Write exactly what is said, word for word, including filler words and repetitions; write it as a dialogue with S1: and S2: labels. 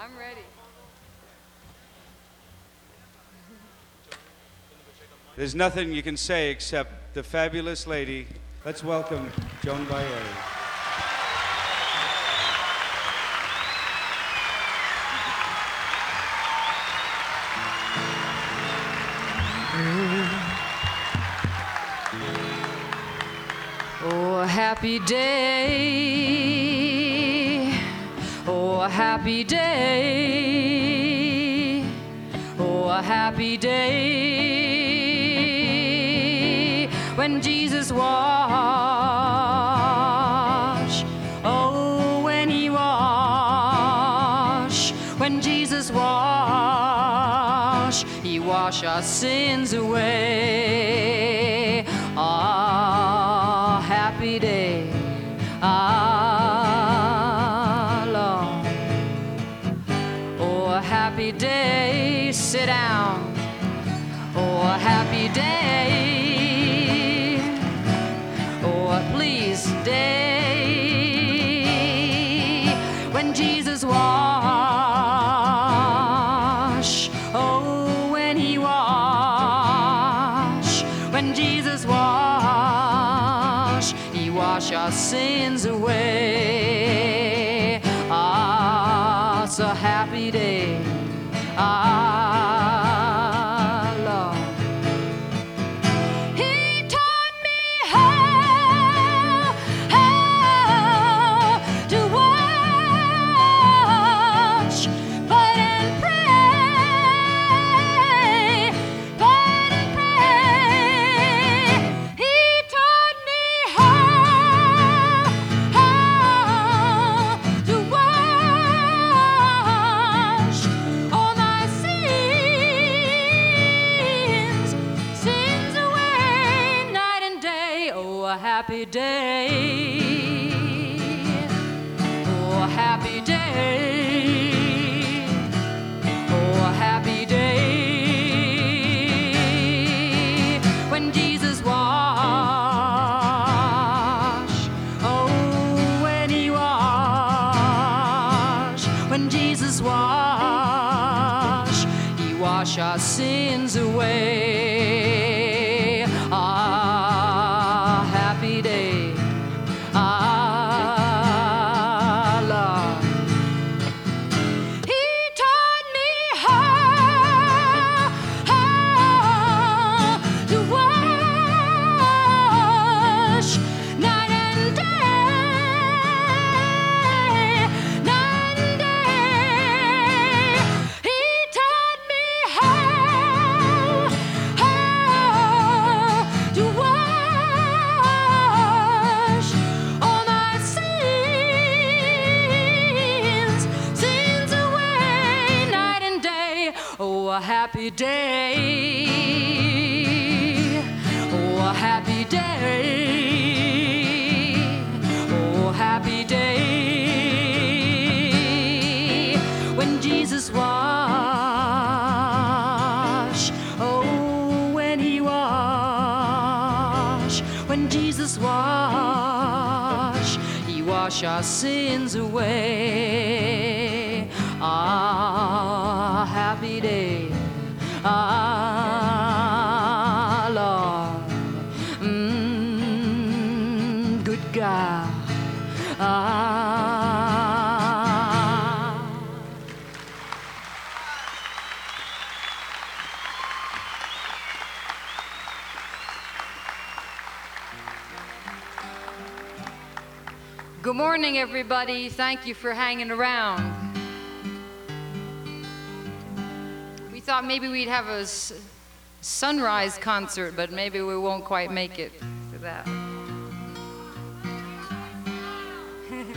S1: I'm ready.
S2: There's nothing you can say except the fabulous lady. Let's welcome Joan Baez.
S1: Oh, a happy day. Oh, a happy day. Oh, a happy day when Jesus wash. Oh, when he wash. When Jesus wash, he wash our sins away. Ah, happy day. Ah, Lord. Oh, a happy day. Sit down. Oh, a happy day. Oh, a pleased day when Jesus wash. Oh, when he wash. When Jesus wash, he wash our sins away. Ah, it's a happy day. Ah, Lord. He taught me how, how to watch, but and pray, but and pray. He taught me how, how to wash all my sins, sins away night and day. Oh, a happy day. Oh, a happy day. Oh, a happy day when Jesus wash. Oh, when he wash. When Jesus wash, he wash our sins away. Ah, happy day. Ah, Lord. He taught me how, how to wash night and day, night and day. He taught me how, how to wash all my sins, sins away night and day. Oh, a happy day. Oh, a happy day. Oh, happy day when Jesus wash. Oh, when he wash. When Jesus wash, he wash our sins away. Ah, happy day. Ah, Lord. Mm, good God. Ah. Good morning, everybody. Thank you for hanging around. We thought maybe we'd have a s- sunrise concert, but maybe we won't quite make it to that.